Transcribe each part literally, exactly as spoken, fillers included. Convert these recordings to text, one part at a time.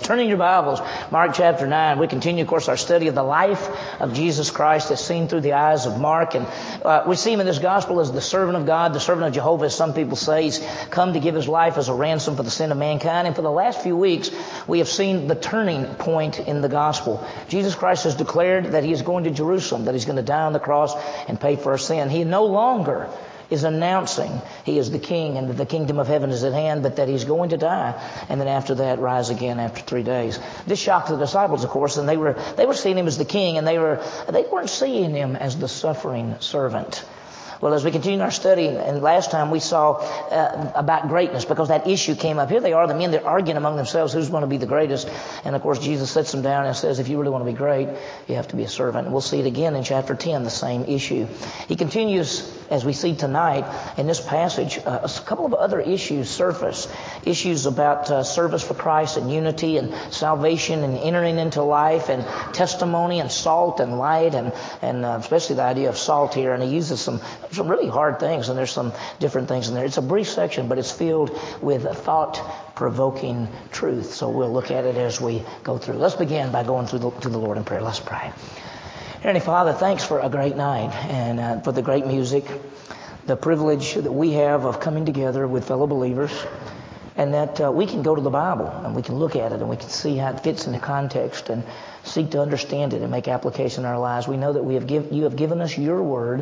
Turning your Bibles, Mark chapter nine. We continue, of course, our study of the life of Jesus Christ as seen through the eyes of Mark. And uh, we see him in this gospel as the servant of God, the servant of Jehovah, as some people say. He's come to give his life as a ransom for the sin of mankind. And for the last few weeks, we have seen the turning point in the gospel. Jesus Christ has declared that he is going to Jerusalem, that he's going to die on the cross and pay for our sin. He no longer is announcing he is the king and that the kingdom of heaven is at hand, but that he's going to die and then after that rise again after three days. This shocked the disciples, of course, and they were they were seeing him as the king, and they were they weren't seeing him as the suffering servant. Well, as we continue our study, and last time we saw uh, about greatness, because that issue came up. Here they are, the men, they're arguing among themselves who's going to be the greatest. And of course, Jesus sits them down and says, if you really want to be great, you have to be a servant. And we'll see it again in chapter ten, the same issue. He continues, as we see tonight in this passage, uh, a couple of other issues surface. Issues about uh, service for Christ and unity and salvation and entering into life and testimony and salt and light and, and uh, especially the idea of salt here. And he uses some some really hard things, and there's some different things in there. It's a brief section, but it's filled with thought-provoking truth. So we'll look at it as we go through. Let's begin by going through the, to the Lord in prayer. Let's pray. Heavenly Father, thanks for a great night and uh, for the great music, the privilege that we have of coming together with fellow believers, and that uh, we can go to the Bible and we can look at it and we can see how it fits into context and seek to understand it and make application in our lives. We know that we have give, you have given us your word,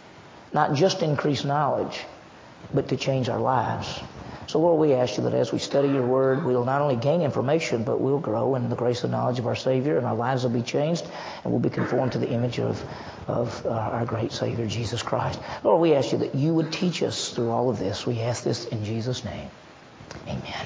not just to increase knowledge, but to change our lives. So, Lord, we ask you that as we study your word, we'll not only gain information, but we'll grow in the grace and knowledge of our Savior, and our lives will be changed, and we'll be conformed to the image of, of uh, our great Savior, Jesus Christ. Lord, we ask you that you would teach us through all of this. We ask this in Jesus' name. Amen.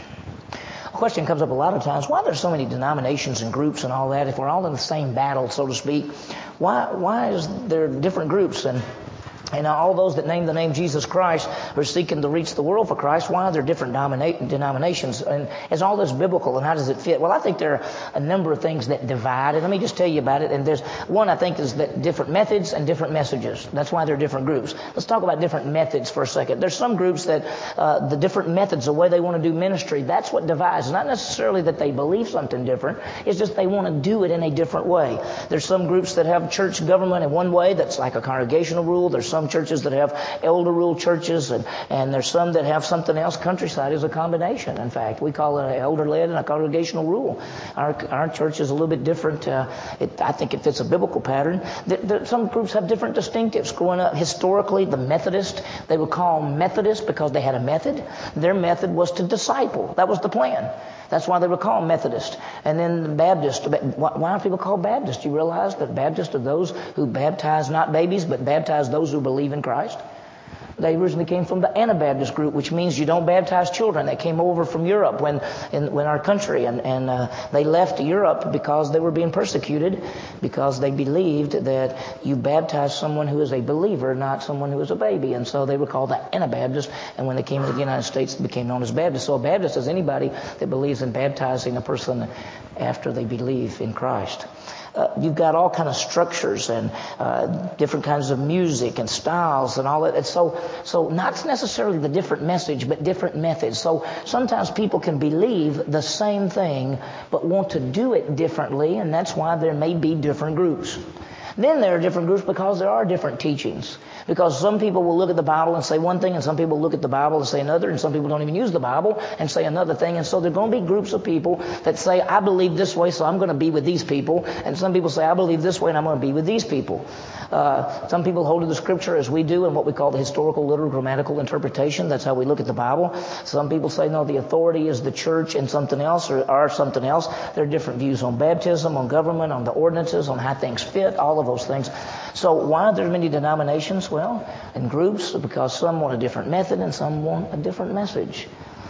A question comes up a lot of times, why there's so many denominations and groups and all that? If we're all in the same battle, so to speak, why why is there different groups? And And all those that name the name Jesus Christ are seeking to reach the world for Christ. Why are there different domina- denominations? And is all this biblical, and how does it fit? Well, I think there are a number of things that divide. And let me just tell you about it. And there's one, I think, is that different methods and different messages. That's why there are different groups. Let's talk about different methods for a second. There's some groups that uh, the different methods, the way they want to do ministry, that's what divides. It's not necessarily that they believe something different. It's just they want to do it in a different way. There's some groups that have church government in one way that's like a congregational rule. There's some churches that have elder rule churches, and, and there's some that have something else. Countryside is a combination. In fact, we call it an elder-led and a congregational rule. Our our church is a little bit different. Uh, it, I think it fits a biblical pattern. The, the, some groups have different distinctives. Growing up historically, the Methodist, they were called Methodist because they had a method. Their method was to disciple. That was the plan. That's why they were called Methodist. And then the Baptist. Why are people called Baptist? You realize that Baptists are those who baptize not babies, but baptize those who believe in Christ. They originally came from the Anabaptist group, which means you don't baptize children. They came over from Europe when in when our country, and, and uh, they left Europe because they were being persecuted, because they believed that you baptize someone who is a believer, not someone who is a baby. And so they were called the Anabaptists, and when they came to the United States, they became known as Baptists. So a Baptist is anybody that believes in baptizing a person after they believe in Christ. Uh, you've got all kind of structures and uh, different kinds of music and styles and all that. And so, so not necessarily the different message, but different methods. So sometimes people can believe the same thing, but want to do it differently, and that's why there may be different groups. Then there are different groups because there are different teachings. Because some people will look at the Bible and say one thing, and some people look at the Bible and say another, and some people don't even use the Bible and say another thing. And so there are going to be groups of people that say, I believe this way, so I'm going to be with these people. And some people say, I believe this way, and I'm going to be with these people. Uh, some people hold to the Scripture as we do in what we call the historical, literal, grammatical interpretation. That's how we look at the Bible. Some people say, no, the authority is the church and something else, or, or something else. There are different views on baptism, on government, on the ordinances, on how things fit, all of those things. So why are there many denominations? Well, in groups, because some want a different method and some want a different message.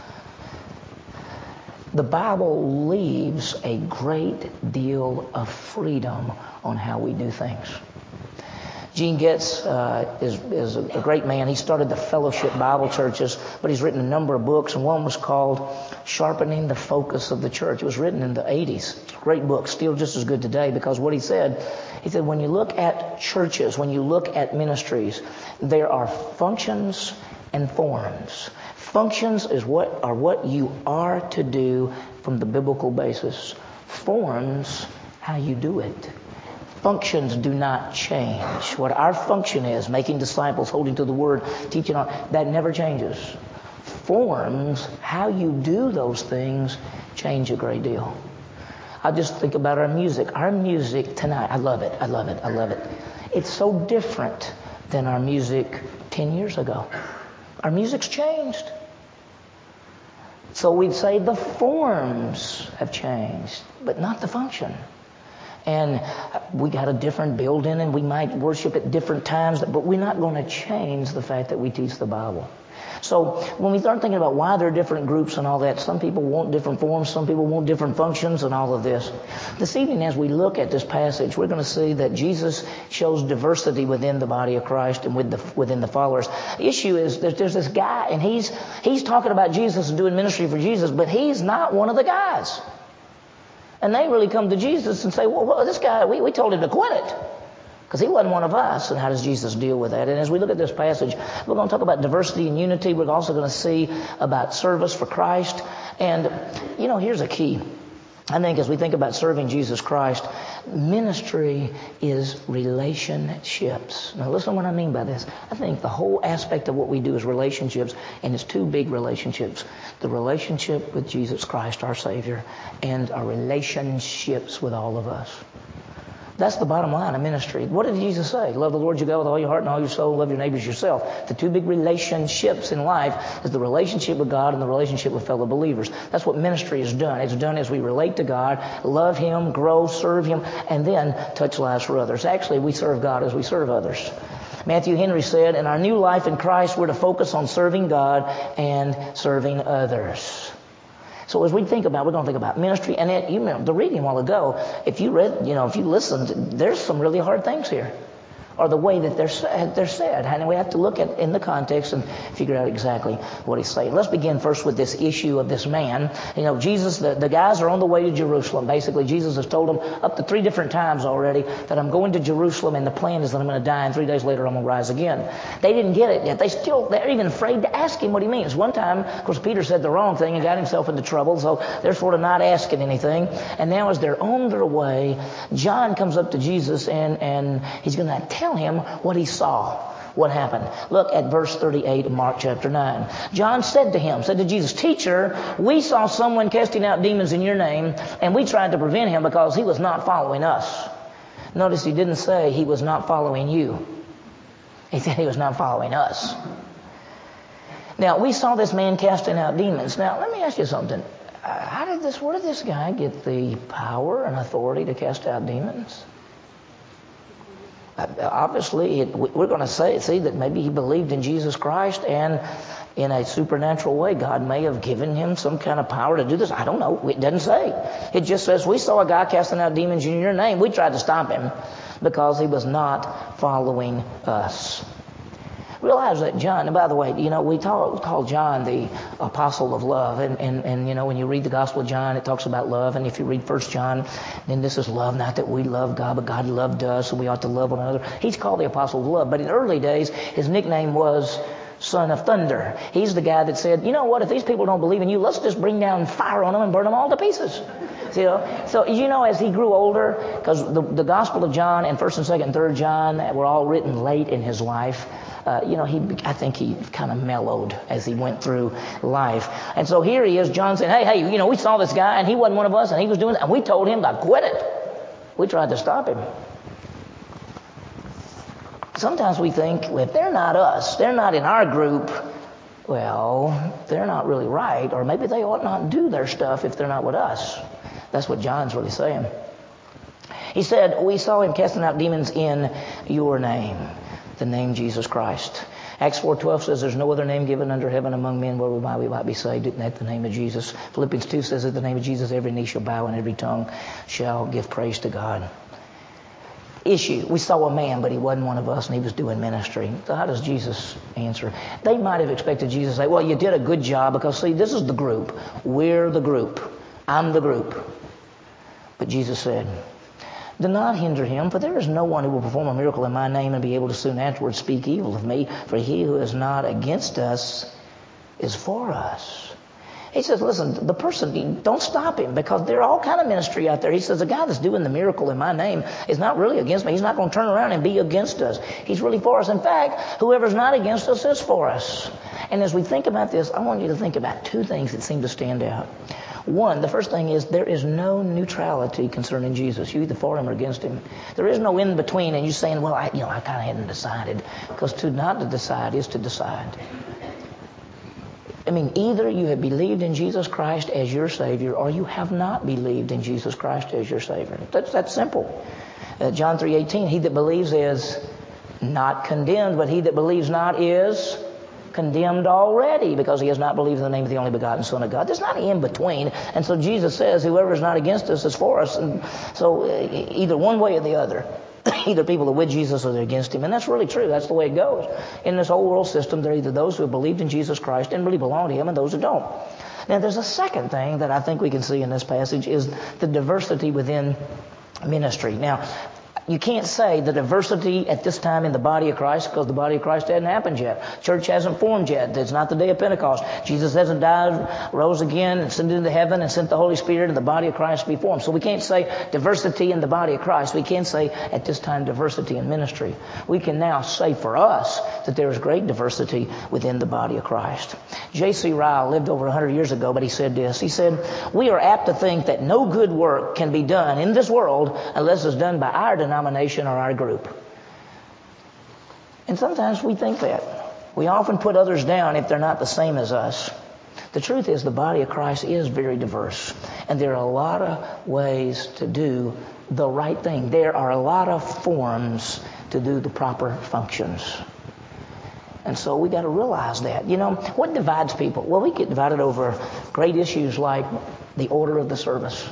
The Bible leaves a great deal of freedom on how we do things. Gene Getz uh, is, is a great man. He started the Fellowship Bible Churches, but he's written a number of books, and one was called Sharpening the Focus of the Church. It was written in the eighties. Great book, still just as good today, because what he said, he said, when you look at churches, when you look at ministries, there are functions and forms. Functions is what are what you are to do from the biblical basis. Forms how you do it. Functions do not change. What our function is, making disciples, holding to the Word, teaching on, that never changes. Forms, how you do those things, change a great deal. I just think about our music. Our music tonight, I love it, I love it, I love it. It's so different than our music ten years ago. Our music's changed. So we'd say the forms have changed, but not the function. And we got a different building and we might worship at different times, but we're not going to change the fact that we teach the Bible. So when we start thinking about why there are different groups and all that, some people want different forms, some people want different functions and all of this. This evening as we look at this passage, we're going to see that Jesus shows diversity within the body of Christ and with the, within the followers. The issue is there's, there's this guy and he's, he's talking about Jesus and doing ministry for Jesus, but he's not one of the guys. And they really come to Jesus and say, well, well this guy, we, we told him to quit it. Because he wasn't one of us. And how does Jesus deal with that? And as we look at this passage, we're going to talk about diversity and unity. We're also going to see about service for Christ. And, you know, here's a key. I think as we think about serving Jesus Christ, ministry is relationships. Now listen to what I mean by this. I think the whole aspect of what we do is relationships, and it's two big relationships. The relationship with Jesus Christ, our Savior, and our relationships with all of us. That's the bottom line of ministry. What did Jesus say? Love the Lord your God with all your heart and all your soul. Love your neighbors yourself. The two big relationships in life is the relationship with God and the relationship with fellow believers. That's what ministry is done. It's done as we relate to God, love Him, grow, serve Him, and then touch lives for others. Actually, we serve God as we serve others. Matthew Henry said, in our new life in Christ, we're to focus on serving God and serving others. So as we think about, we're going to think about ministry, and it, you remember the reading a while ago. If you read, you know, if you listened, there's some really hard things here, or the way that they're said, they're said, and we have to look at in the context and figure out exactly what he's saying. Let's begin first with this issue of this man. You know, Jesus, the, the guys are on the way to Jerusalem. Basically, Jesus has told them up to three different times already that I'm going to Jerusalem, and the plan is that I'm going to die, and three days later I'm going to rise again. They didn't get it yet. They still, they're even afraid to ask him what he means. One time, of course, Peter said the wrong thing and got himself into trouble, so they're sort of not asking anything. And now as they're on their way, John comes up to Jesus, and, and he's going to tell him what he saw, what happened. Look at verse thirty-eight of Mark chapter nine. John said to him, said to Jesus, Teacher, we saw someone casting out demons in your name, and we tried to prevent him because he was not following us. Notice he didn't say he was not following you. He said he was not following us. Now, we saw this man casting out demons. Now, let me ask you something. How did this, where did this guy get the power and authority to cast out demons? Obviously, it, we're going to say, see that maybe he believed in Jesus Christ, and in a supernatural way, God may have given him some kind of power to do this. I don't know. It doesn't say. It just says, we saw a guy casting out demons in your name. We tried to stop him because he was not following us. Realize that John, and by the way, you know, we talk, call John the apostle of love. And, and, and, you know, when you read the Gospel of John, it talks about love. And if you read First John, then this is love. Not that we love God, but God loved us, and we ought to love one another. He's called the apostle of love. But in early days, his nickname was Son of Thunder. He's the guy that said, you know what, if these people don't believe in you, let's just bring down fire on them and burn them all to pieces. You know? So, you know, as he grew older, because the, the Gospel of John and First and Second and Third John were all written late in his life, Uh, you know, he, I think he kind of mellowed as he went through life. And so here he is, John saying, hey, hey, you know, we saw this guy, and he wasn't one of us, and he was doing it, and we told him to quit it. We tried to stop him. Sometimes we think, well, if they're not us, they're not in our group, well, they're not really right, or maybe they ought not do their stuff if they're not with us. That's what John's really saying. He said, we saw him casting out demons in your name. The name Jesus Christ. Acts four twelve says there's no other name given under heaven among men whereby we might be saved. Isn't that the name of Jesus? Philippians two says at the name of Jesus every knee shall bow and every tongue shall give praise to God. Issue. We saw a man, but he wasn't one of us, and he was doing ministry. So how does Jesus answer? They might have expected Jesus to say, well, you did a good job because, see, this is the group. We're the group. I'm the group. But Jesus said, do not hinder him, for there is no one who will perform a miracle in my name and be able to soon afterwards speak evil of me. For he who is not against us is for us. He says, listen, the person, don't stop him, because there are all kind of ministry out there. He says, the guy that's doing the miracle in my name is not really against me. He's not going to turn around and be against us. He's really for us. In fact, whoever's not against us is for us. And as we think about this, I want you to think about two things that seem to stand out. One, the first thing is there is no neutrality concerning Jesus. You're either for him or against him. There is no in between, and you're saying, well, I, you know, I kind of hadn't decided. Because to not to decide is to decide. I mean, either you have believed in Jesus Christ as your Savior, or you have not believed in Jesus Christ as your Savior. That's that's simple. Uh, John three eighteen, he that believes is not condemned, but he that believes not is condemned already, because he has not believed in the name of the only begotten Son of God. There's not an in between. And so Jesus says, whoever is not against us is for us. And so uh, either one way or the other. Either people are with Jesus or they're against him. And that's really true. That's the way it goes. In this whole world system, there are either those who have believed in Jesus Christ and really belong to him, and those who don't. Now, there's a second thing that I think we can see in this passage is the diversity within ministry. Now, you can't say the diversity at this time in the body of Christ, because the body of Christ hasn't happened yet. Church hasn't formed yet. It's not the day of Pentecost. Jesus hasn't died, rose again, and ascended into heaven, and sent the Holy Spirit, and the body of Christ be formed. So we can't say diversity in the body of Christ. We can't say at this time diversity in ministry. We can now say for us that there is great diversity within the body of Christ. J C Ryle lived over one hundred years ago, but he said this. He said, we are apt to think that no good work can be done in this world unless it's done by our denomination. Denomination or our group. And sometimes we think that. We often put others down if they're not the same as us. The truth is the body of Christ is very diverse. And there are a lot of ways to do the right thing. There are a lot of forms to do the proper functions. And so we got to realize that. You know, what divides people? Well, we get divided over great issues like the order of the service.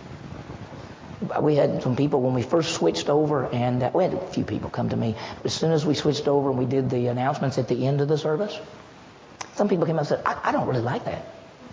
We had some people when we first switched over, and uh, we had a few people come to me. As soon as we switched over and we did the announcements at the end of the service, some people came up and said, I, I don't really like that.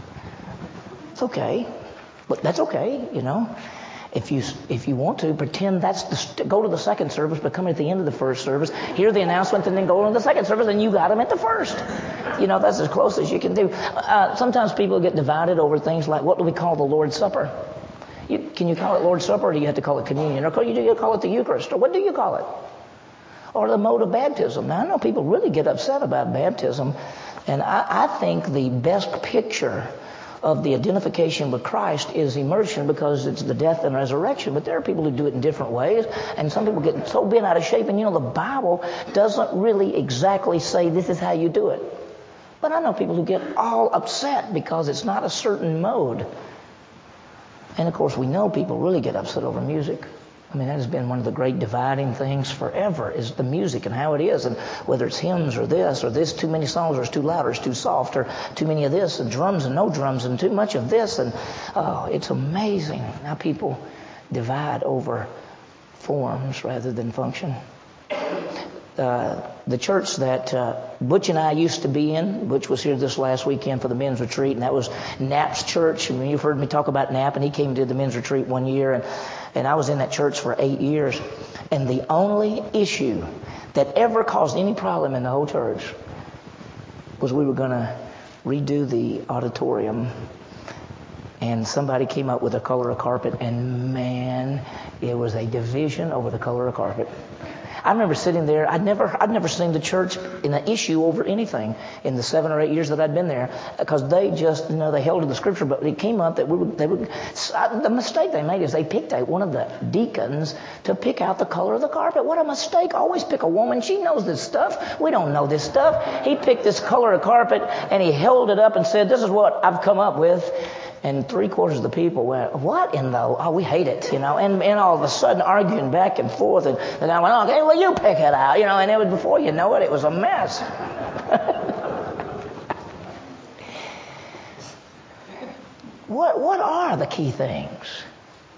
It's okay. But that's okay, you know. If you if you want to, pretend that's the, st- go to the second service, but come at the end of the first service, hear the announcement, and then go to the second service, and you got them at the first. You know, that's as close as you can do. Uh, sometimes people get divided over things like, what do we call the Lord's Supper? You, can you call it Lord's Supper, or do you have to call it communion? Or do you call it the Eucharist? Or what do you call it? Or the mode of baptism. Now, I know people really get upset about baptism, and I, I think the best picture of the identification with Christ is immersion, because it's the death and resurrection. But there are people who do it in different ways, and some people get so bent out of shape. And, you know, the Bible doesn't really exactly say this is how you do it. But I know people who get all upset because it's not a certain mode. And, of course, we know people really get upset over music. I mean, that has been one of the great dividing things forever, is the music and how it is. And whether it's hymns or this or this, too many songs, or it's too loud or it's too soft, or too many of this and drums and no drums and too much of this. And, oh, it's amazing how people divide over forms rather than function. Uh, the church that uh, Butch and I used to be in, Butch was here this last weekend for the men's retreat, and that was Knapp's church. I mean, you've heard me talk about Knapp, and he came to the men's retreat one year, and, and I was in that church for eight years. And the only issue that ever caused any problem in the whole church was we were going to redo the auditorium. And somebody came up with a color of carpet, and man, it was a division over the color of carpet. I remember sitting there. I'd never, I'd never seen the church in an issue over anything in the seven or eight years that I'd been there, because they just, you know, they held to the scripture. But it came up that we would, they would. The mistake they made is they picked out one of the deacons to pick out the color of the carpet. What a mistake! Always pick a woman. She knows this stuff. We don't know this stuff. He picked this color of carpet and he held it up and said, "This is what I've come up with." And three quarters of the people went, what in the, oh, we hate it, you know, and, and all of a sudden arguing back and forth. And, and I went, okay, well, you pick it out, you know, and it was, before you know it, it was a mess. What, what are the key things?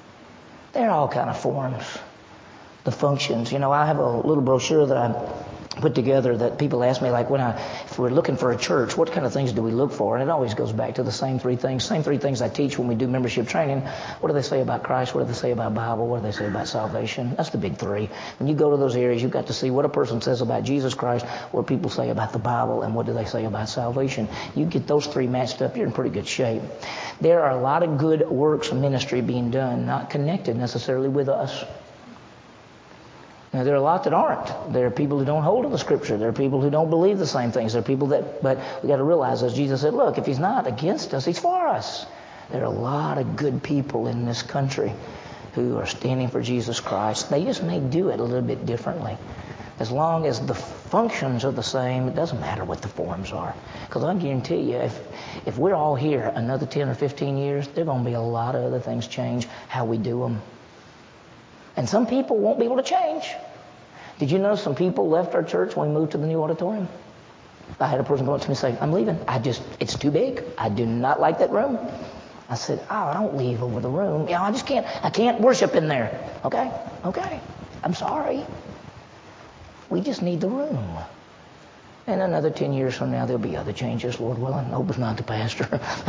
They're all kind of forms, the functions. You know, I have a little brochure that I put together that people ask me, like, when I, if we're looking for a church, what kind of things do we look for? And it always goes back to the same three things. Same three things I teach when we do membership training. What do they say about Christ? What do they say about Bible? What do they say about salvation? That's the big three. When you go to those areas, you've got to see what a person says about Jesus Christ, what people say about the Bible, and what do they say about salvation. You get those three matched up, you're in pretty good shape. There are a lot of good works ministry being done, not connected necessarily with us. Now, there are a lot that aren't. There are people who don't hold to the Scripture. There are people who don't believe the same things. There are people that, but we got to realize, as Jesus said, look, if He's not against us, He's for us. There are a lot of good people in this country who are standing for Jesus Christ. They just may do it a little bit differently. As long as the functions are the same, it doesn't matter what the forms are. Because I guarantee you, if, if we're all here another ten or fifteen years, there are going to be a lot of other things change how we do them. And some people won't be able to change. Did you know some people left our church when we moved to the new auditorium? I had a person come up to me and say, I'm leaving. I just, it's too big. I do not like that room. I said, oh, I don't leave over the room. You know, I just can't, I can't worship in there. Okay, okay. I'm sorry. We just need the room. And another ten years from now, there'll be other changes, Lord willing. I hope it's not the pastor.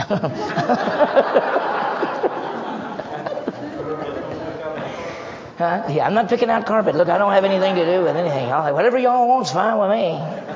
Huh? Yeah, I'm not picking out carpet. Look, I don't have anything to do with anything. I'll, whatever y'all want's fine with me.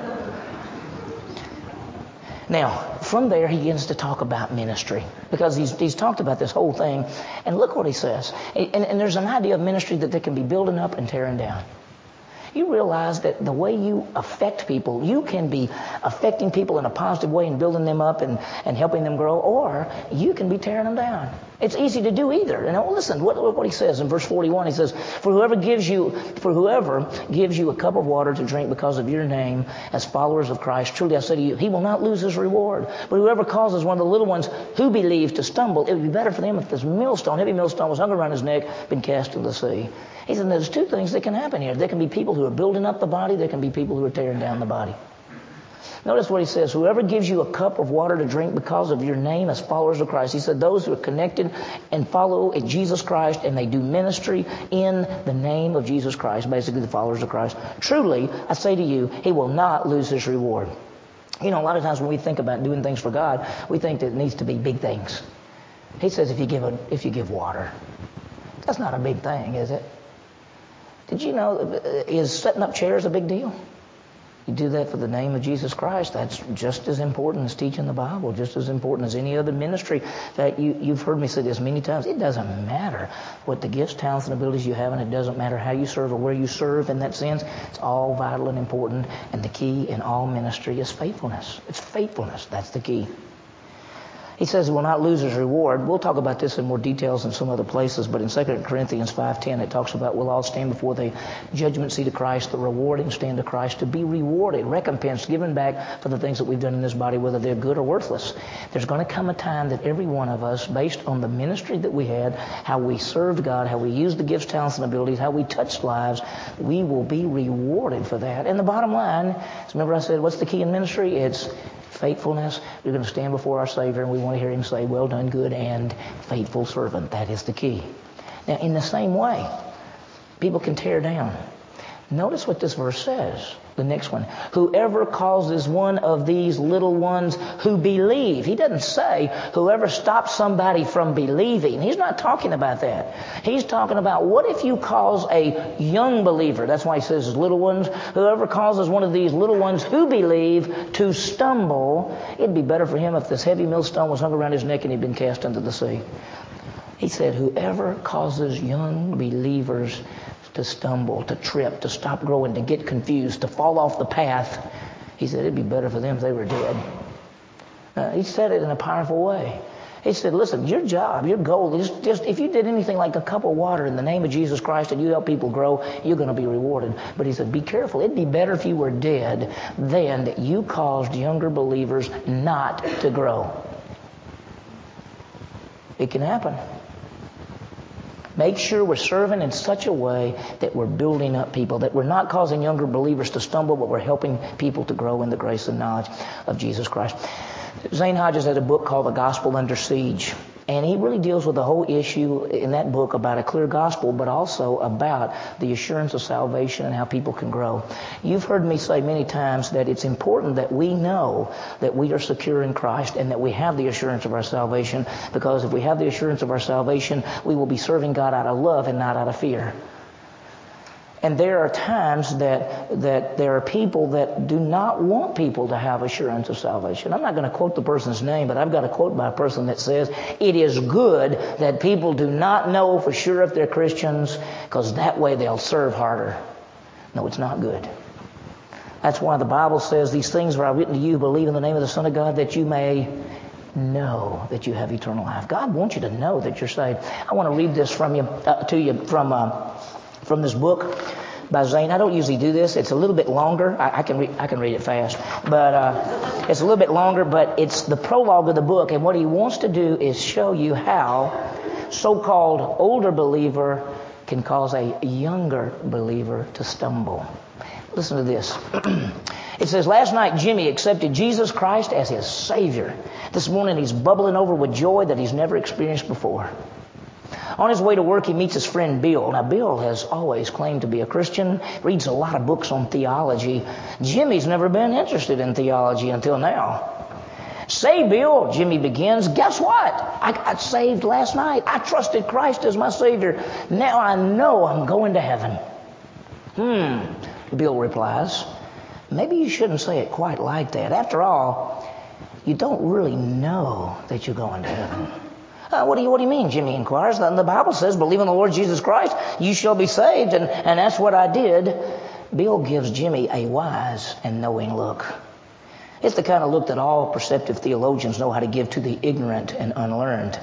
Now, from there, he begins to talk about ministry, because he's, he's talked about this whole thing. And look what he says. And, and there's an idea of ministry that they can be building up and tearing down. You realize that the way you affect people, you can be affecting people in a positive way and building them up and, and helping them grow, or you can be tearing them down. It's easy to do either. And now, listen, what, what he says in verse forty-one, he says, For whoever gives you, for whoever gives you a cup of water to drink because of your name as followers of Christ, truly I say to you, he will not lose his reward. But whoever causes one of the little ones who believe to stumble, it would be better for them if this millstone, heavy millstone, was hung around his neck, been cast into the sea. He said, there's two things that can happen here. There can be people who are building up the body. There can be people who are tearing down the body. Notice what he says. Whoever gives you a cup of water to drink because of your name as followers of Christ. He said those who are connected and follow Jesus Christ and they do ministry in the name of Jesus Christ, basically the followers of Christ. Truly, I say to you, he will not lose his reward. You know, a lot of times when we think about doing things for God, we think that it needs to be big things. He says if you give a, if you give water, that's not a big thing, is it? Did you know, is setting up chairs a big deal? You do that for the name of Jesus Christ. That's just as important as teaching the Bible, just as important as any other ministry. In fact, you, you've heard me say this many times. It doesn't matter what the gifts, talents, and abilities you have, and it doesn't matter how you serve or where you serve in that sense. It's all vital and important. And the key in all ministry is faithfulness. It's faithfulness. That's the key. He says he will not lose his reward. We'll talk about this in more details in some other places, but in Second Corinthians five ten it talks about we'll all stand before the judgment seat of Christ, the rewarding stand of Christ, to be rewarded, recompensed, given back for the things that we've done in this body, whether they're good or worthless. There's going to come a time that every one of us, based on the ministry that we had, how we served God, how we used the gifts, talents, and abilities, how we touched lives, we will be rewarded for that. And the bottom line, remember I said, what's the key in ministry? It's faithfulness. We're going to stand before our Savior and we want to hear him say, well done, good and faithful servant. That is the key. Now, in the same way, people can tear down. Notice what this verse says. The next one. Whoever causes one of these little ones who believe. He doesn't say whoever stops somebody from believing. He's not talking about that. He's talking about what if you cause a young believer. That's why he says little ones. Whoever causes one of these little ones who believe to stumble. It'd be better for him if this heavy millstone was hung around his neck and he'd been cast into the sea. He said whoever causes young believers to stumble, to trip, to stop growing, to get confused, to fall off the path. He said it'd be better for them if they were dead. Uh, he said it in a powerful way. He said, listen, your job, your goal is just, if you did anything like a cup of water in the name of Jesus Christ and you help people grow, you're going to be rewarded. But he said, be careful. It'd be better if you were dead than that you caused younger believers not to grow. It can happen. Make sure we're serving in such a way that we're building up people, that we're not causing younger believers to stumble, but we're helping people to grow in the grace and knowledge of Jesus Christ. Zane Hodges had a book called The Gospel Under Siege. And he really deals with the whole issue in that book about a clear gospel, but also about the assurance of salvation and how people can grow. You've heard me say many times that it's important that we know that we are secure in Christ and that we have the assurance of our salvation, because if we have the assurance of our salvation, we will be serving God out of love and not out of fear. And there are times that that there are people that do not want people to have assurance of salvation. I'm not going to quote the person's name, but I've got a quote by a person that says, it is good that people do not know for sure if they're Christians, because that way they'll serve harder. No, it's not good. That's why the Bible says, these things are I written to you, believe in the name of the Son of God, that you may know that you have eternal life. God wants you to know that you're saved. I want to read this from you uh, to you from... Uh, From this book by Zane. I don't usually do this. It's a little bit longer. I, I can read. I can read it fast, but uh, it's a little bit longer. But it's the prologue of the book, and what he wants to do is show you how so-called older believer can cause a younger believer to stumble. Listen to this. It says, last night Jimmy accepted Jesus Christ as his Savior. This morning he's bubbling over with joy that he's never experienced before. On his way to work, he meets his friend Bill. Now, Bill has always claimed to be a Christian, reads a lot of books on theology. Jimmy's never been interested in theology until now. Say, Bill, Jimmy begins, guess what? I got saved last night. I trusted Christ as my Savior. Now I know I'm going to heaven. Hmm, Bill replies, maybe you shouldn't say it quite like that. After all, you don't really know that you're going to heaven. Uh, what do you what do you mean, Jimmy inquires. The, the Bible says, believe in the Lord Jesus Christ, you shall be saved, and, and that's what I did. Bill gives Jimmy a wise and knowing look. It's the kind of look that all perceptive theologians know how to give to the ignorant and unlearned.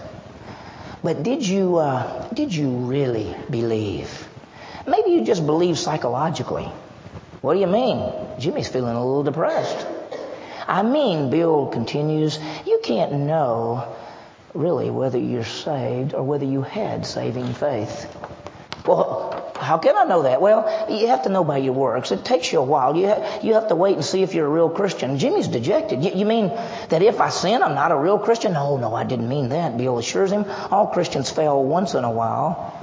But did you uh, did you really believe? Maybe you just believe psychologically. What do you mean? Jimmy's feeling a little depressed. I mean, Bill continues, you can't know really whether you're saved or whether you had saving faith. Well, how can I know that? Well, you have to know by your works. It takes you a while. You ha- you have to wait and see if you're a real Christian. Jimmy's dejected. You, you mean that if I sin, I'm not a real Christian? No, no, I didn't mean that. Bill assures him, all Christians fail once in a while.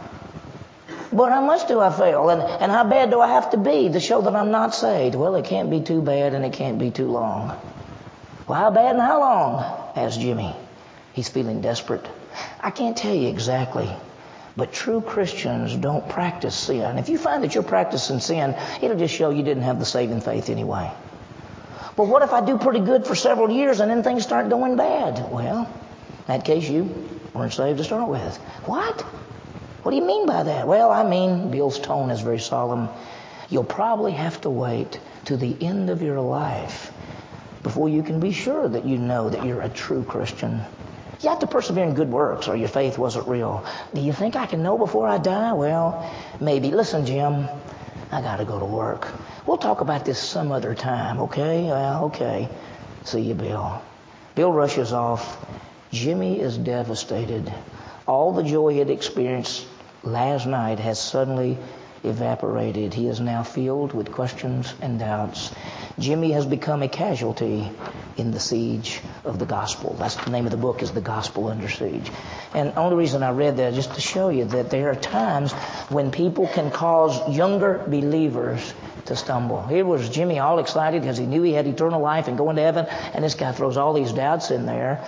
But how much do I fail? And, and how bad do I have to be to show that I'm not saved? Well, it can't be too bad and it can't be too long. Well, how bad and how long? Asked Jimmy. He's feeling desperate. I can't tell you exactly, but true Christians don't practice sin. If you find that you're practicing sin, it'll just show you didn't have the saving faith anyway. But what if I do pretty good for several years and then things start going bad? Well, in that case, you weren't saved to start with. What? What do you mean by that? Well, I mean, Bill's tone is very solemn. You'll probably have to wait to the end of your life before you can be sure that you know that you're a true Christian. You have to persevere in good works or your faith wasn't real. Do you think I can know before I die? Well, maybe. Listen, Jim, I got to go to work. We'll talk about this some other time, okay? Well, okay. See you, Bill. Bill rushes off. Jimmy is devastated. All the joy he had experienced last night has suddenly evaporated. He is now filled with questions and doubts. Jimmy has become a casualty in the siege of the gospel. That's the name of the book, is The Gospel Under Siege. And the only reason I read that just to show you that there are times when people can cause younger believers to stumble. Here was Jimmy all excited because he knew he had eternal life and going to heaven, and this guy throws all these doubts in there.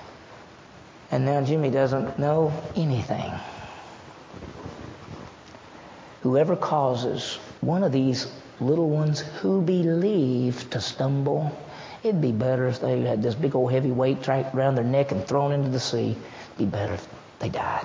And now Jimmy doesn't know anything. Whoever causes one of these little ones who believe to stumble, it'd be better if they had this big old heavy weight tracked around their neck and thrown into the sea. It'd be better if they died.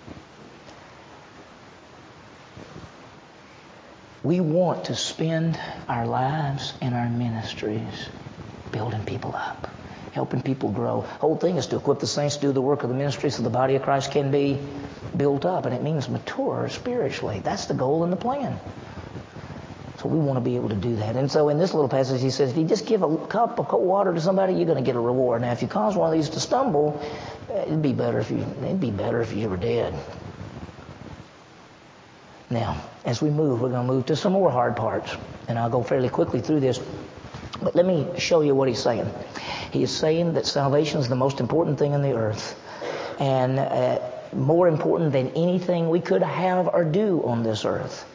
We want to spend our lives and our ministries building people up, helping people grow. The whole thing is to equip the saints to do the work of the ministry so the body of Christ can be built up. And it means mature spiritually. That's the goal and the plan. So we want to be able to do that. And so in this little passage, he says, if you just give a cup of cold water to somebody, you're going to get a reward. Now, if you cause one of these to stumble, it'd be better if you, it'd be better if you were dead. Now, as we move, we're going to move to some more hard parts. And I'll go fairly quickly through this. But let me show you what he's saying. He is saying that salvation is the most important thing on the earth. and uh, more important than anything we could have or do on this earth.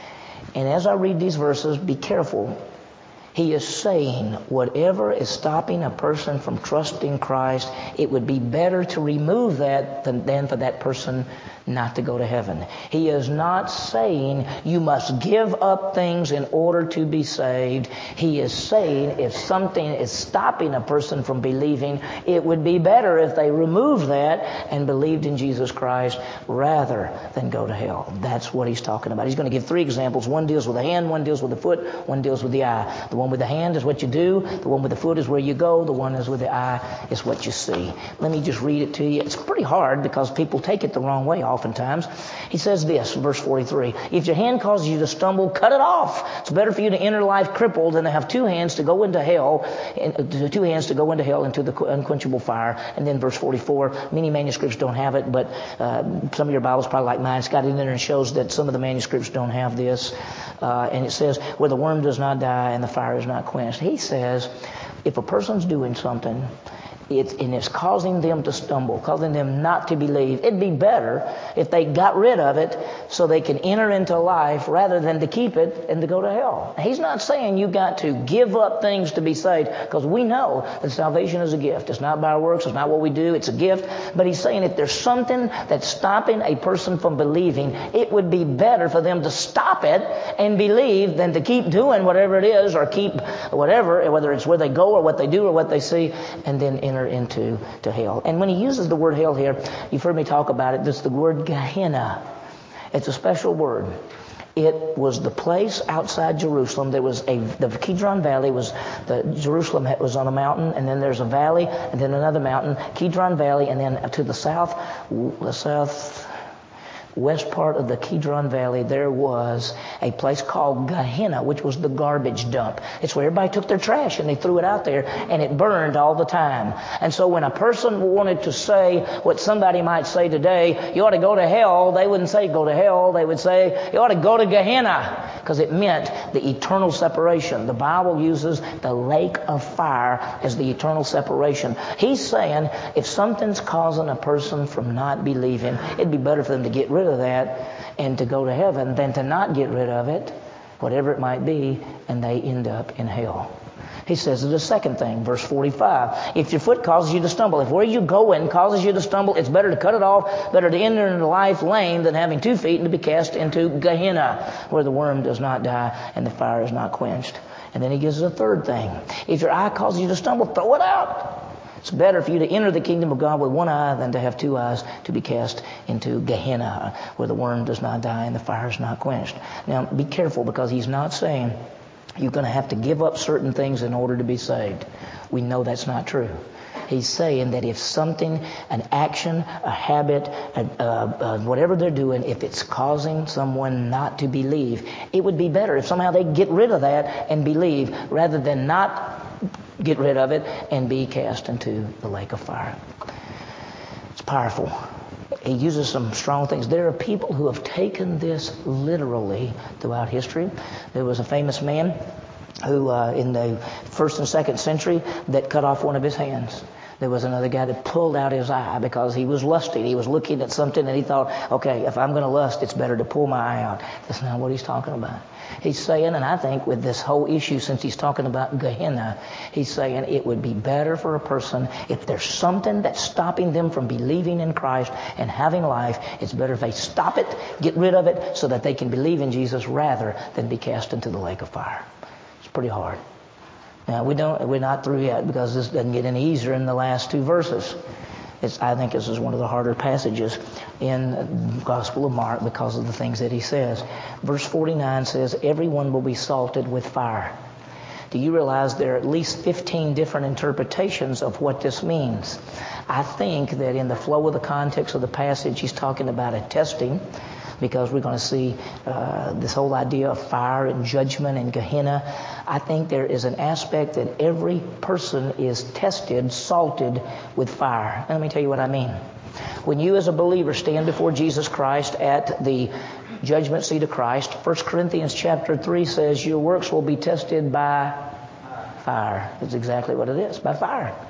And as I read these verses, be careful. He is saying whatever is stopping a person from trusting Christ, it would be better to remove that than, than for that person not to go to heaven. He is not saying you must give up things in order to be saved. He is saying if something is stopping a person from believing, it would be better if they removed that and believed in Jesus Christ rather than go to hell. That's what he's talking about. He's going to give three examples. One deals with the hand, one deals with the foot, one deals with the eye. The one with the hand is what you do. The one with the foot is where you go. The one is with the eye is what you see. Let me just read it to you. It's pretty hard because people take it the wrong way oftentimes. He says this, verse forty-three, if your hand causes you to stumble, cut it off. It's better for you to enter life crippled than to have two hands to go into hell, and two hands to go into hell, into the unquenchable fire. And then verse forty-four, many manuscripts don't have it, but uh, some of your Bibles probably like mine. It's got it in there and shows that some of the manuscripts don't have this. Uh, and it says, where the worm does not die and the fire is not quenched. He says, if a person's doing something, It's, and it's causing them to stumble, causing them not to believe, it'd be better if they got rid of it so they can enter into life rather than to keep it and to go to hell. He's not saying you got to give up things to be saved, because we know that salvation is a gift. It's not by our works. It's not what we do. It's a gift. But he's saying if there's something that's stopping a person from believing, it would be better for them to stop it and believe than to keep doing whatever it is, or keep whatever, whether it's where they go or what they do or what they see, and then enter into to hell. And when he uses the word hell here, you've heard me talk about it. It's the word Gehenna. It's a special word. It was the place outside Jerusalem. There was a the Kidron Valley was the Jerusalem was on a mountain, and then there's a valley, and then another mountain, Kidron Valley, and then to the south, the south. west part of the Kidron Valley, there was a place called Gehenna, which was the garbage dump. It's where everybody took their trash and they threw it out there, and it burned all the time. And so when a person wanted to say what somebody might say today, you ought to go to hell, they wouldn't say go to hell. They would say you ought to go to Gehenna, because it meant the eternal separation. The Bible uses the lake of fire as the eternal separation. He's saying if something's causing a person from not believing, it'd be better for them to get rid of that and to go to heaven than to not get rid of it, whatever it might be, and they end up in hell. He says the second thing, verse forty-five, if your foot causes you to stumble, if where you going causes you to stumble, it's better to cut it off, better to enter into life lame than having two feet and to be cast into Gehenna, where the worm does not die and the fire is not quenched. And then he gives us a third thing. If your eye causes you to stumble, throw it out. It's better for you to enter the kingdom of God with one eye than to have two eyes to be cast into Gehenna, where the worm does not die and the fire is not quenched. Now, be careful, because he's not saying you're going to have to give up certain things in order to be saved. We know that's not true. He's saying that if something, an action, a habit, a, uh, uh, whatever they're doing, if it's causing someone not to believe, it would be better if somehow they get rid of that and believe, rather than not get rid of it and be cast into the lake of fire. It's powerful. He uses some strong things. There are people who have taken this literally throughout history. There was a famous man who, uh, in the first and second century, that cut off one of his hands. There was another guy that pulled out his eye because he was lusting. He was looking at something and he thought, okay, if I'm going to lust, it's better to pull my eye out. That's not what he's talking about. He's saying, and I think with this whole issue, since he's talking about Gehenna, he's saying it would be better for a person, if there's something that's stopping them from believing in Christ and having life, it's better if they stop it, get rid of it, so that they can believe in Jesus rather than be cast into the lake of fire. It's pretty hard. Now, we don't, we're not through yet, because this doesn't get any easier in the last two verses. It's, I think this is one of the harder passages in the Gospel of Mark because of the things that he says. Verse forty-nine says, everyone will be salted with fire. Do you realize there are at least fifteen different interpretations of what this means? I think that in the flow of the context of the passage, he's talking about a testing, because we're going to see uh, this whole idea of fire and judgment and Gehenna. I think there is an aspect that every person is tested, salted with fire. And let me tell you what I mean. When you as a believer stand before Jesus Christ at the judgment seat of Christ, First Corinthians chapter three says your works will be tested by fire. That's exactly what it is, by fire.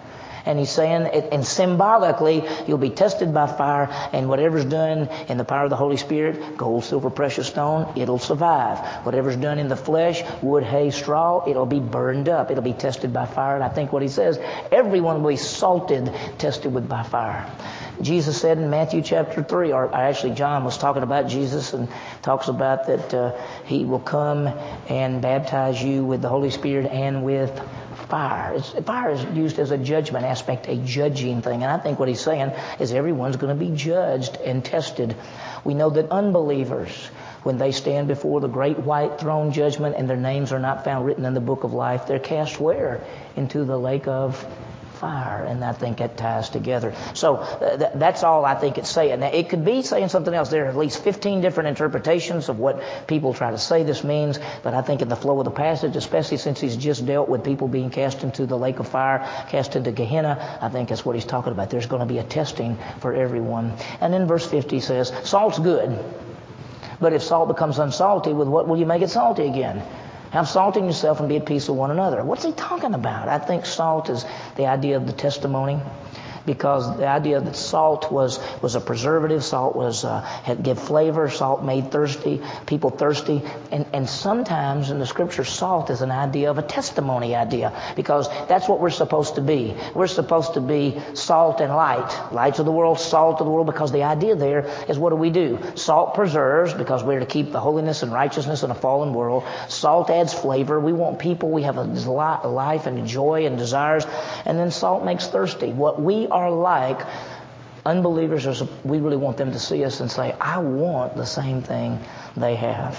And he's saying, and symbolically, you'll be tested by fire, and whatever's done in the power of the Holy Spirit, gold, silver, precious stone, it'll survive. Whatever's done in the flesh, wood, hay, straw, it'll be burned up. It'll be tested by fire. And I think what he says, everyone will be salted, tested with by fire. Jesus said in Matthew chapter three, or actually John was talking about Jesus and talks about that uh, he will come and baptize you with the Holy Spirit and with fire. It's, fire is used as a judgment aspect, a judging thing. And I think what he's saying is everyone's going to be judged and tested. We know that unbelievers, when they stand before the great white throne judgment and their names are not found written in the book of life, they're cast where? Into the lake of fire. And I think that ties together. So uh, th- that's all I think it's saying. Now, it could be saying something else. There are at least fifteen different interpretations of what people try to say this means. But I think in the flow of the passage, especially since he's just dealt with people being cast into the lake of fire, cast into Gehenna, I think that's what he's talking about. There's going to be a testing for everyone. And then verse fifty says, salt's good. But if salt becomes unsalty, with what will you make it salty again? Have salt in yourself and be at peace with one another. What's he talking about? I think salt is the idea of the testimony, because the idea that salt was was a preservative. Salt was uh, had give flavor. Salt made thirsty people thirsty, and and sometimes in the Scripture, salt is an idea of a testimony idea, because that's what we're supposed to be. We're supposed to be salt and light, lights of the world, salt of the world. Because the idea there is, what do we do? Salt preserves, because we're to keep the holiness and righteousness in a fallen world. Salt adds flavor. We want people. We have a life and joy and desires, and then salt makes thirsty. What we are like, unbelievers, are, we really want them to see us and say, I want the same thing they have.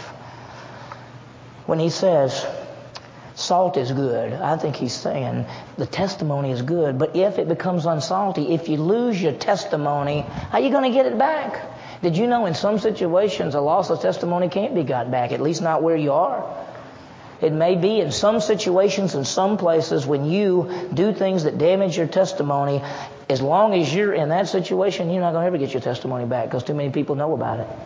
When he says salt is good, I think he's saying the testimony is good, but if it becomes unsalty, if you lose your testimony, how are you going to get it back? Did you know in some situations a loss of testimony can't be got back, at least not where you are? It may be in some situations, in some places, when you do things that damage your testimony, as long as you're in that situation, you're not going to ever get your testimony back, because too many people know about it.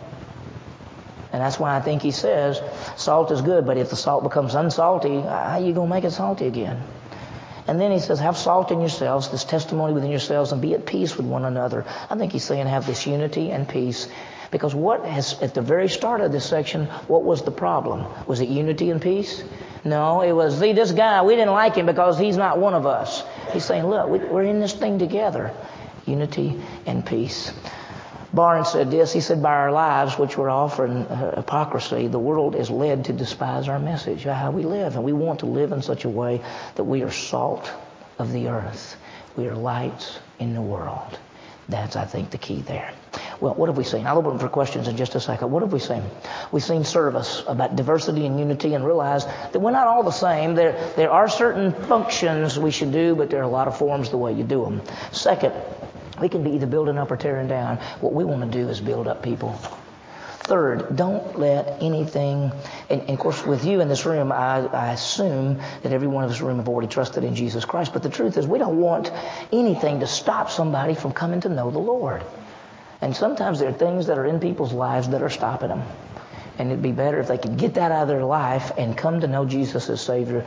And that's why I think he says salt is good, but if the salt becomes unsalty, how are you going to make it salty again? And then he says, have salt in yourselves, this testimony within yourselves, and be at peace with one another. I think he's saying have this unity and peace. Because what has, at the very start of this section, what was the problem? Was it unity and peace? No, it was, see, this guy, we didn't like him because he's not one of us. He's saying, look, we're in this thing together. Unity and peace. Barnes said this. He said, by our lives, which we're offering uh, hypocrisy, the world is led to despise our message, how we live. And we want to live in such a way that we are salt of the earth. We are lights in the world. That's, I think, the key there. Well, what have we seen? I'll open for questions in just a second. What have we seen? We've seen service, about diversity and unity, and realize that we're not all the same. There, there are certain functions we should do, but there are a lot of forms the way you do them. Second, we can be either building up or tearing down. What we want to do is build up people. Third, don't let anything, and, and of course with you in this room, I, I assume that every one of us in this room have already trusted in Jesus Christ, but the truth is we don't want anything to stop somebody from coming to know the Lord. And sometimes there are things that are in people's lives that are stopping them. And it'd be better if they could get that out of their life and come to know Jesus as Savior.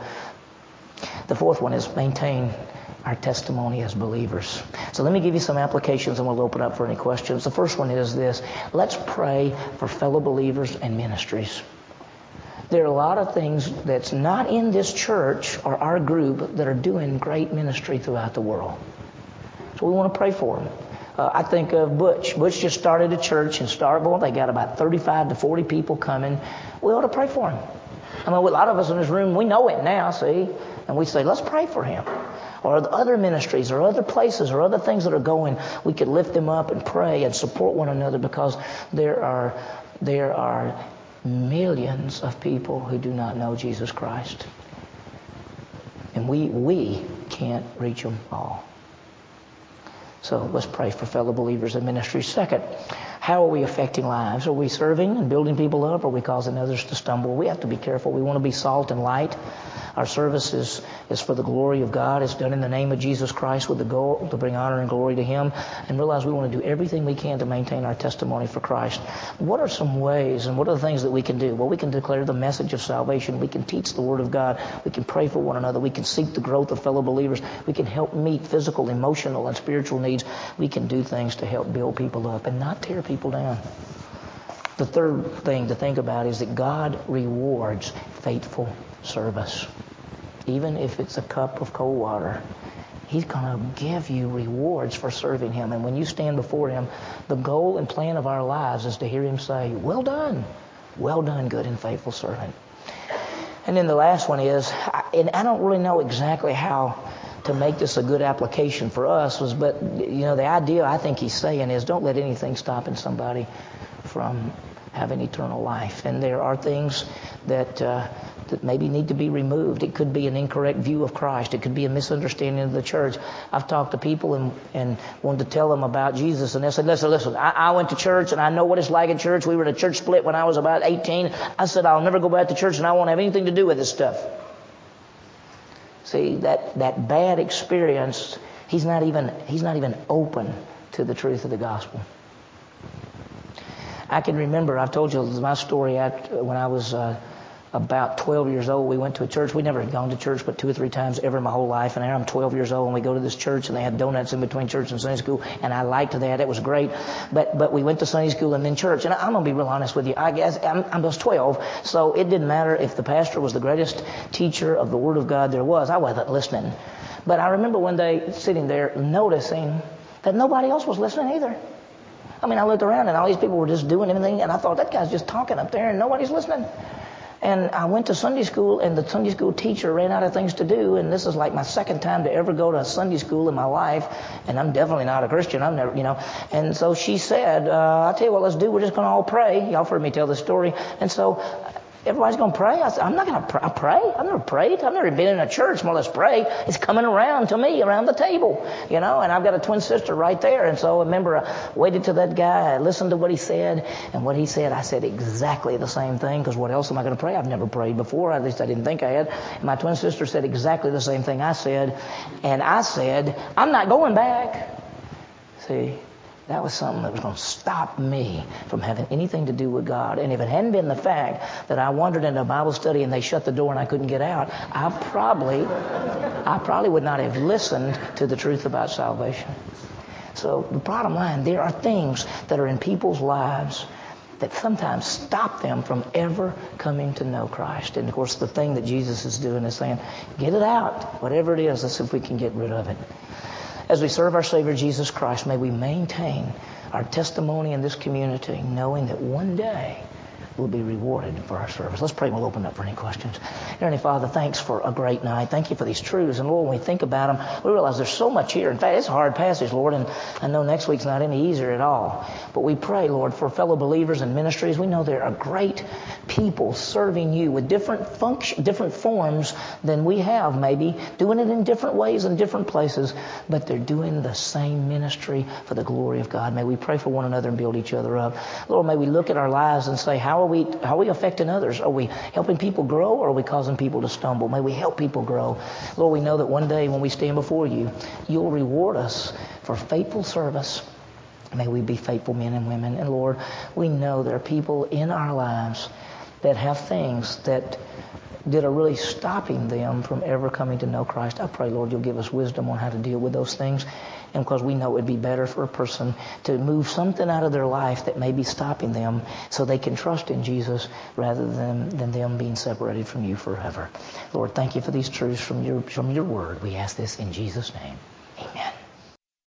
The fourth one is maintain our testimony as believers. So let me give you some applications and we'll open up for any questions. The first one is this. Let's pray for fellow believers and ministries. There are a lot of things that's not in this church or our group that are doing great ministry throughout the world. So we want to pray for them. Uh, I think of Butch. Butch just started a church in Starkville. They got about thirty-five to forty people coming. We ought to pray for him. I mean, a lot of us in this room, we know it now, see? And we say, let's pray for him. Or the other ministries or other places or other things that are going, we could lift them up and pray and support one another, because there are there are millions of people who do not know Jesus Christ. And we we can't reach them all. So let's pray for fellow believers and ministries. Second, How are we affecting lives? Are we serving and building people up? Or are we causing others to stumble? We have to be careful. We want to be salt and light. Our service is, is for the glory of God. It's done in the name of Jesus Christ with the goal to bring honor and glory to Him. And realize we want to do everything we can to maintain our testimony for Christ. What are some ways and what are the things that we can do? Well, we can declare the message of salvation. We can teach the Word of God. We can pray for one another. We can seek the growth of fellow believers. We can help meet physical, emotional, and spiritual needs. We can do things to help build people up and not tear people down. The third thing to think about is that God rewards faithful service. Even if it's a cup of cold water, He's going to give you rewards for serving Him. And when you stand before Him, the goal and plan of our lives is to hear Him say, well done, well done, good and faithful servant. And then the last one is, and I don't really know exactly how to make this a good application for us, was, but you know, the idea I think He's saying is don't let anything stopping somebody from having eternal life. And there are things that uh, that maybe need to be removed. It could be an incorrect view of Christ. It could be a misunderstanding of the church. I've talked to people and, and wanted to tell them about Jesus, and they said, listen, listen, I, I went to church and I know what it's like at church. We were in a church split when I was about eighteen. I said, I'll never go back to church and I won't have anything to do with this stuff. See, that, that bad experience, he's not even he's not even open to the truth of the gospel. I can remember, I've told you my story at, when I was uh, about twelve years old. We went to a church. We never had gone to church but two or three times ever in my whole life. And now I'm twelve years old and we go to this church and they had donuts in between church and Sunday school. And I liked that. It was great. But but we went to Sunday school and then church. And I'm going to be real honest with you. I guess I'm, I was twelve, so it didn't matter if the pastor was the greatest teacher of the Word of God there was. I wasn't listening. But I remember one day sitting there noticing that nobody else was listening either. I mean, I looked around and all these people were just doing everything, and I thought, that guy's just talking up there and nobody's listening. And I went to Sunday school, and the Sunday school teacher ran out of things to do, and this is like my second time to ever go to a Sunday school in my life, and I'm definitely not a Christian. I'm never, you know. And so she said, uh, I'll tell you what, let's do. We're just going to all pray. Y'all heard me tell this story. And so everybody's going to pray. I said, I'm not going to pray. pray. I've never prayed. I've never been in a church. More or less pray. It's coming around to me, around the table, you know, and I've got a twin sister right there. And so I remember I waited till that guy, I listened to what he said, and what he said, I said exactly the same thing, because what else am I going to pray? I've never prayed before. At least I didn't think I had. And my twin sister said exactly the same thing I said. And I said, I'm not going back. See? That was something that was going to stop me from having anything to do with God. And if it hadn't been the fact that I wandered into a Bible study and they shut the door and I couldn't get out, I probably, I probably would not have listened to the truth about salvation. So the bottom line, there are things that are in people's lives that sometimes stop them from ever coming to know Christ. And of course, the thing that Jesus is doing is saying, get it out. Whatever it is, let's see if we can get rid of it. As we serve our Savior Jesus Christ, may we maintain our testimony in this community, knowing that one day we'll be rewarded for our service. Let's pray and we'll open up for any questions. Heavenly Father, thanks for a great night. Thank you for these truths. And Lord, when we think about them, we realize there's so much here. In fact, it's a hard passage, Lord, and I know next week's not any easier at all. But we pray, Lord, for fellow believers and ministries. We know there are great people serving you with different function, different forms than we have, maybe, doing it in different ways in different places, but they're doing the same ministry for the glory of God. May we pray for one another and build each other up. Lord, may we look at our lives and say, how are we, how are we affecting others? Are we helping people grow, or are we causing people to stumble? May we help people grow. Lord, we know that one day when we stand before you, you'll reward us for faithful service. May we be faithful men and women. And Lord, we know there are people in our lives that have things that that are really stopping them from ever coming to know Christ. I pray, Lord, you'll give us wisdom on how to deal with those things. And because we know it would be better for a person to move something out of their life that may be stopping them so they can trust in Jesus rather than, than them being separated from you forever. Lord, thank you for these truths from your, from your word. We ask this in Jesus' name. Amen.